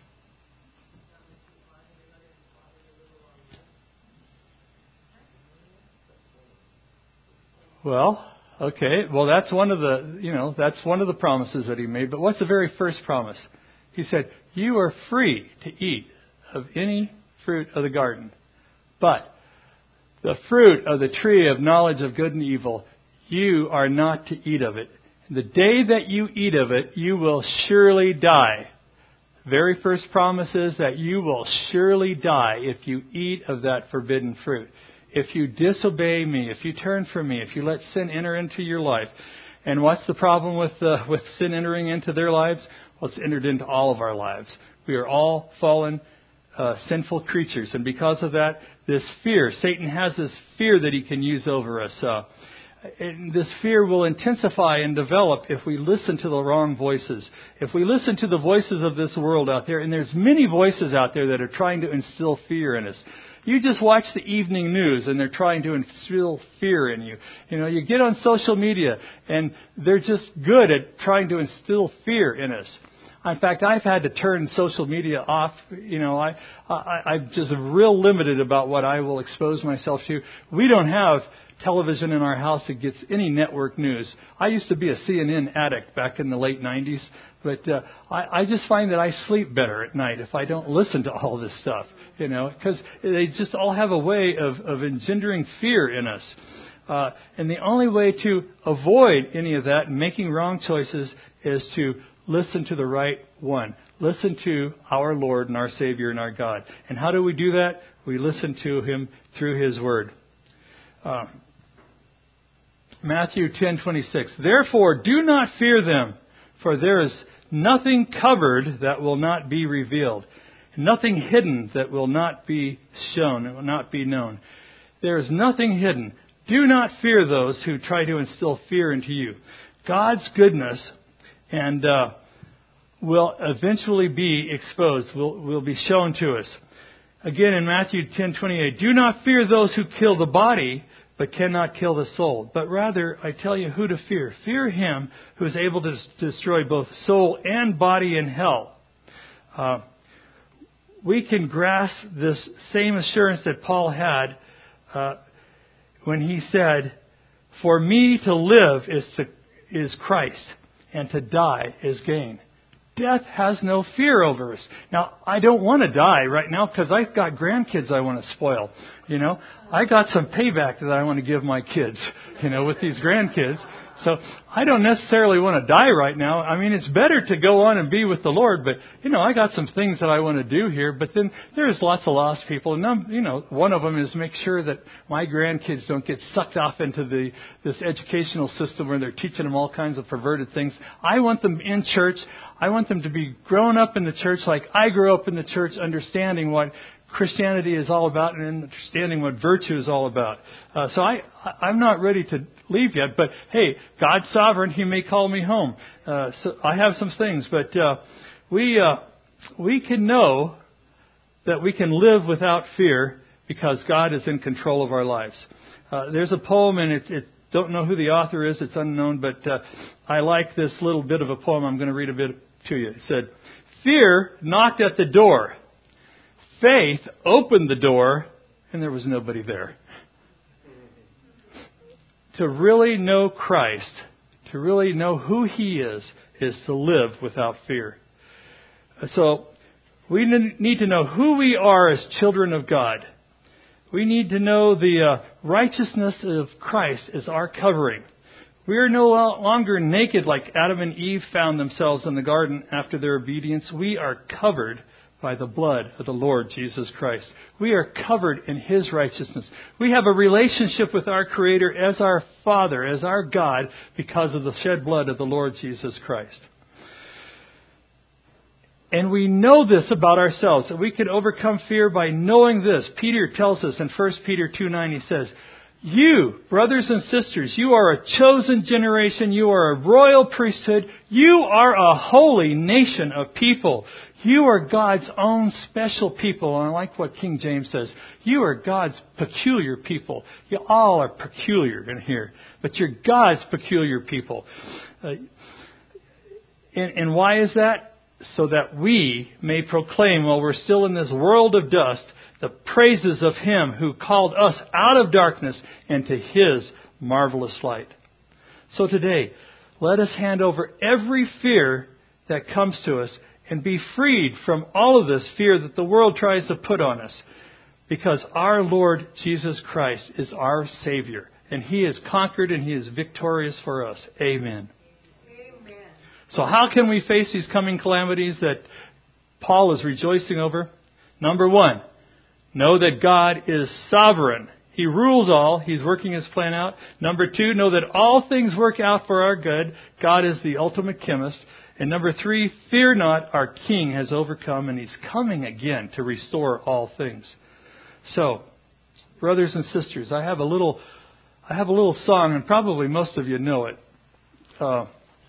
Well, okay. Well, that's one of the, you know, that's one of the promises that He made. But what's the very first promise? He said, "You are free to eat of any fruit of the garden. But the fruit of the tree of knowledge of good and evil, you are not to eat of it. The day that you eat of it, you will surely die." Very first promise is that you will surely die if you eat of that forbidden fruit. If you disobey me, if you turn from me, if you let sin enter into your life. And what's the problem with uh, with sin entering into their lives? Well, it's entered into all of our lives. We are all fallen, uh, sinful creatures. And because of that, this fear, Satan has this fear that he can use over us. Uh, and this fear will intensify and develop if we listen to the wrong voices. If we listen to the voices of this world out there, and there's many voices out there that are trying to instill fear in us. You just watch the evening news and they're trying to instill fear in you. You know, you get on social media and they're just good at trying to instill fear in us. In fact, I've had to turn social media off. You know, I, I, I'm just real limited about what I will expose myself to. We don't have television in our house that gets any network news. I used to be a C N N addict back in the late nineties, but uh, I, I just find that I sleep better at night if I don't listen to all this stuff, you know, because they just all have a way of, of engendering fear in us. Uh, and the only way to avoid any of that and making wrong choices is to listen to the right one. Listen to our Lord and our Savior and our God. And how do we do that? We listen to Him through His Word. Uh, Matthew ten twenty-six. Therefore, do not fear them, for there is nothing covered that will not be revealed, nothing hidden that will not be shown, it will not be known. There is nothing hidden. Do not fear those who try to instill fear into you. God's goodness and uh, will eventually be exposed, will will be shown to us. Again, in Matthew ten twenty-eight, do not fear those who kill the body, but cannot kill the soul. But rather, I tell you who to fear. Fear Him who is able to destroy both soul and body in hell. Uh, we can grasp this same assurance that Paul had uh, when he said, "For me to live is to, is Christ, and to die is gain." Death has no fear over us. Now, I don't want to die right now because I've got grandkids I want to spoil. You know, I got some payback that I want to give my kids, you know, with these grandkids. So I don't necessarily want to die right now. I mean, it's better to go on and be with the Lord, but, you know, I got some things that I want to do here. But then there's lots of lost people. And, I'm, you know, one of them is make sure that my grandkids don't get sucked off into the this educational system where they're teaching them all kinds of perverted things. I want them in church. I want them to be grown up in the church like I grew up in the church, understanding what Christianity is all about and understanding what virtue is all about. Uh, so I, I'm not ready to leave yet, but hey, God's sovereign. He may call me home. Uh, so I have some things, but uh, we uh, we can know that we can live without fear because God is in control of our lives. Uh, there's a poem, and it, it don't know who the author is. It's unknown, but uh, I like this little bit of a poem. I'm going to read a bit to you. It said, "Fear knocked at the door. Faith opened the door, and there was nobody there." To really know Christ, to really know who He is, is to live without fear. So we need to know who we are as children of God. We need to know the uh, righteousness of Christ is our covering. We are no longer naked like Adam and Eve found themselves in the garden after their obedience. We are covered by the blood of the Lord Jesus Christ. We are covered in His righteousness. We have a relationship with our Creator as our Father, as our God, because of the shed blood of the Lord Jesus Christ. And we know this about ourselves, that we can overcome fear by knowing this. Peter tells us in First Peter two nine, he says, "You, brothers and sisters, you are a chosen generation. You are a royal priesthood. You are a holy nation of people. You are God's own special people." And I like what King James says. You are God's peculiar people. You all are peculiar in here, but you're God's peculiar people. Uh, and, and why is that? So that we may proclaim while we're still in this world of dust the praises of Him who called us out of darkness into His marvelous light. So today, let us hand over every fear that comes to us and be freed from all of this fear that the world tries to put on us. Because our Lord Jesus Christ is our Savior. And He is conquered and He is victorious for us. Amen. Amen. So how can we face these coming calamities that Paul is rejoicing over? Number one, know that God is sovereign. He rules all. He's working His plan out. Number two, know that all things work out for our good. God is the ultimate chemist. And number three, fear not, our King has overcome and He's coming again to restore all things. So, brothers and sisters, I have a little, I have a little song, and probably most of you know it. Uh,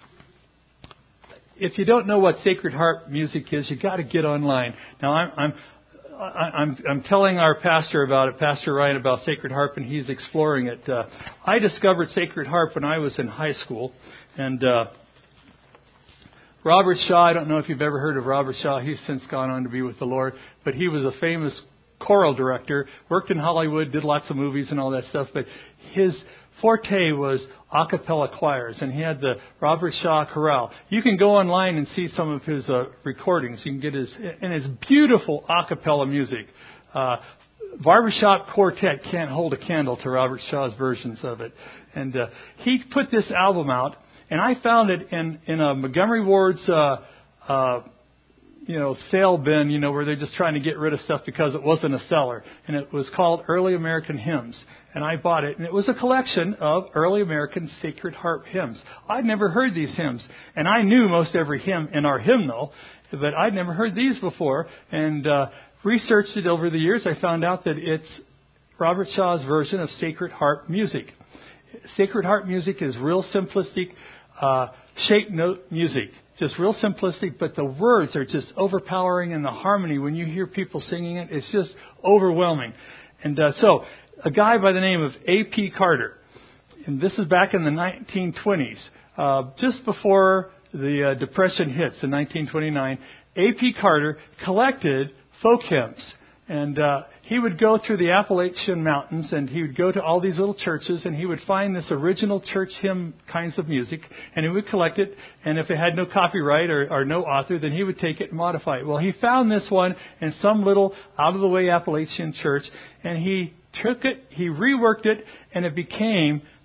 if you don't know what Sacred Harp music is, you got to get online. Now, I'm, I'm I'm, I'm telling our pastor about it, Pastor Ryan, about Sacred Harp, and he's exploring it. Uh, I discovered Sacred Harp when I was in high school, and uh, Robert Shaw, I don't know if you've ever heard of Robert Shaw. He's since gone on to be with the Lord, but he was a famous choral director, worked in Hollywood, did lots of movies and all that stuff, but his forte was a cappella choirs, and he had the Robert Shaw Chorale. You can go online and see some of his uh, recordings. You can get his, and it's beautiful a cappella music. Uh, Barbershop Quartet can't hold a candle to Robert Shaw's versions of it. And uh, he put this album out, and I found it in, in a Montgomery Ward's uh, uh, you know, sale bin, you know, where they're just trying to get rid of stuff because it wasn't a seller. And it was called Early American Hymns. And I bought it. And it was a collection of early American Sacred Harp hymns. I'd never heard these hymns. And I knew most every hymn in our hymnal, but I'd never heard these before. And uh, researched it over the years. I found out that it's Robert Shaw's version of Sacred Harp music. Sacred Harp music is real simplistic, uh, shape note music. Just real simplistic, but the words are just overpowering, and the harmony, when you hear people singing it, it's just overwhelming. And uh, so, a guy by the name of A P Carter, and this is back in the nineteen twenties, uh, just before the uh, Depression hits in nineteen twenty-nine, A P Carter collected folk hymns. And uh, he would go through the Appalachian Mountains, and he would go to all these little churches, and he would find this original church hymn kinds of music, and he would collect it. And if it had no copyright or, or no author, then he would take it and modify it. Well, he found this one in some little out-of-the-way Appalachian church, and he took it, he reworked it, and it became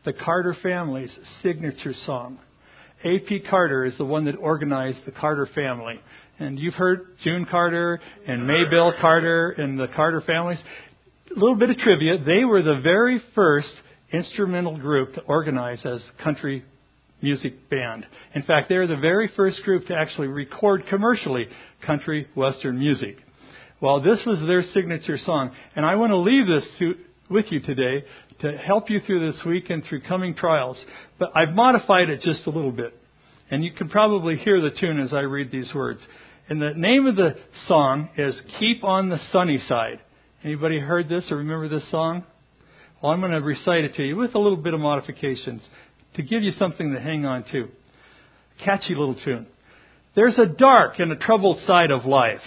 the Carter family's signature song. A P Carter is the one that organized the Carter family. And you've heard June Carter and Maybelle Carter and the Carter families. A little bit of trivia. They were the very first instrumental group to organize as country music band. In fact, they were the very first group to actually record commercially country western music. Well, this was their signature song. And I want to leave this to, with you today to help you through this week and through coming trials. But I've modified it just a little bit. And you can probably hear the tune as I read these words. And the name of the song is Keep on the Sunny Side. Anybody heard this or remember this song? Well, I'm going to recite it to you with a little bit of modifications to give you something to hang on to. Catchy little tune. There's a dark and a troubled side of life.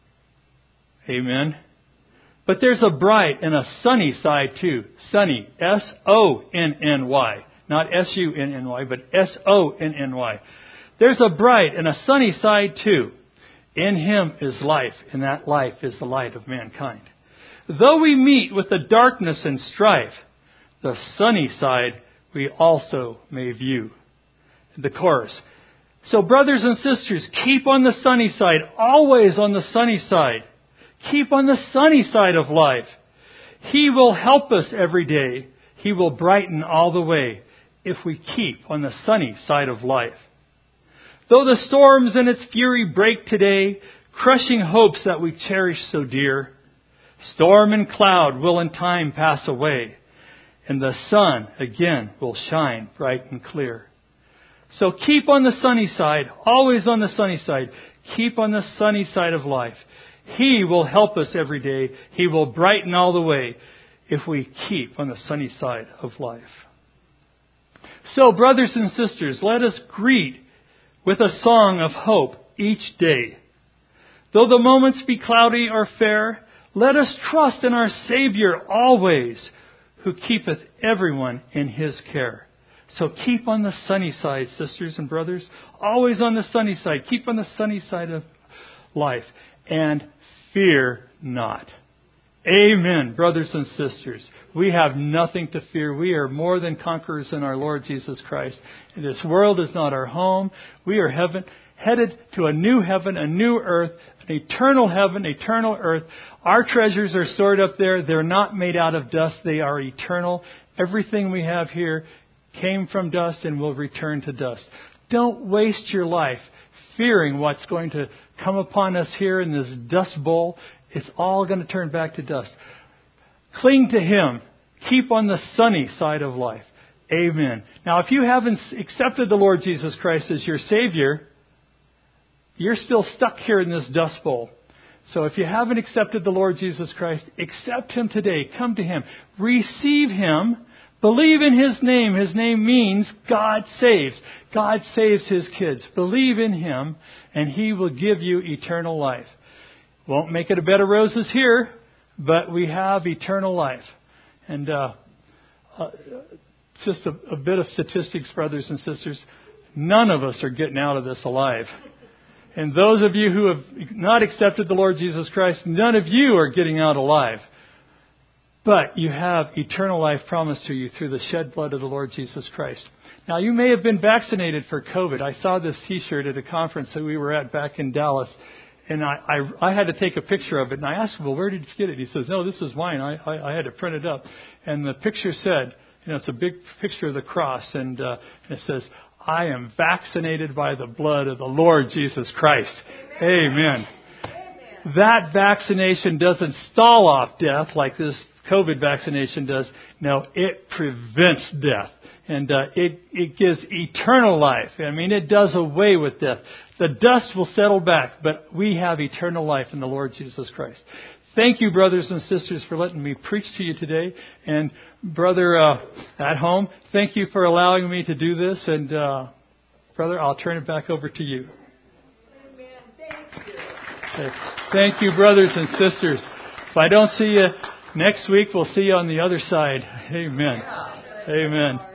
Amen. But there's a bright and a sunny side too. Sunny. S O N N Y. Not S U N N Y, but S O N N Y. There's a bright and a sunny side too. In Him is life, and that life is the light of mankind. Though we meet with the darkness and strife, the sunny side we also may view. The chorus. So brothers and sisters, keep on the sunny side, always on the sunny side. Keep on the sunny side of life. He will help us every day. He will brighten all the way if we keep on the sunny side of life. Though the storms in its fury break today, crushing hopes that we cherish so dear, storm and cloud will in time pass away, and the sun again will shine bright and clear. So keep on the sunny side, always on the sunny side. Keep on the sunny side of life. He will help us every day. He will brighten all the way if we keep on the sunny side of life. So, brothers and sisters, let us greet with a song of hope each day. Though the moments be cloudy or fair, let us trust in our Savior always, who keepeth everyone in His care. So keep on the sunny side, sisters and brothers. Always on the sunny side. Keep on the sunny side of life. And fear not. Amen, brothers and sisters. We have nothing to fear. We are more than conquerors in our Lord Jesus Christ. And this world is not our home. We are heaven, headed to a new heaven, a new earth, an eternal heaven, eternal earth. Our treasures are stored up there. They're not made out of dust. They are eternal. Everything we have here came from dust and will return to dust. Don't waste your life fearing what's going to come upon us here in this dust bowl. It's all going to turn back to dust. Cling to Him. Keep on the sunny side of life. Amen. Now, if you haven't accepted the Lord Jesus Christ as your Savior, you're still stuck here in this dust bowl. So if you haven't accepted the Lord Jesus Christ, accept Him today. Come to Him. Receive Him. Believe in His name. His name means God saves. God saves His kids. Believe in Him, and He will give you eternal life. Won't make it a bed of roses here, but we have eternal life. And uh, uh, just a, a bit of statistics, brothers and sisters. None of us are getting out of this alive. And those of you who have not accepted the Lord Jesus Christ, none of you are getting out alive. But you have eternal life promised to you through the shed blood of the Lord Jesus Christ. Now, you may have been vaccinated for COVID. I saw this T-shirt at a conference that we were at back in Dallas. And I, I, I had to take a picture of it. And I asked him, well, where did you get it? He says, no, this is mine. I, I, I had to print it up. And the picture said, you know, it's a big picture of the cross. And uh, it says, I am vaccinated by the blood of the Lord Jesus Christ. Amen. Amen. That vaccination doesn't stall off death like this COVID vaccination does. No, it prevents death. And uh, it, it gives eternal life. I mean, it does away with death. The dust will settle back, but we have eternal life in the Lord Jesus Christ. Thank you, brothers and sisters, for letting me preach to you today. And brother uh, at home, thank you for allowing me to do this. And uh, brother, I'll turn it back over to you. Amen. Thank you. Okay. Thank you, brothers and sisters. If I don't see you next week, we'll see you on the other side. Amen. Amen.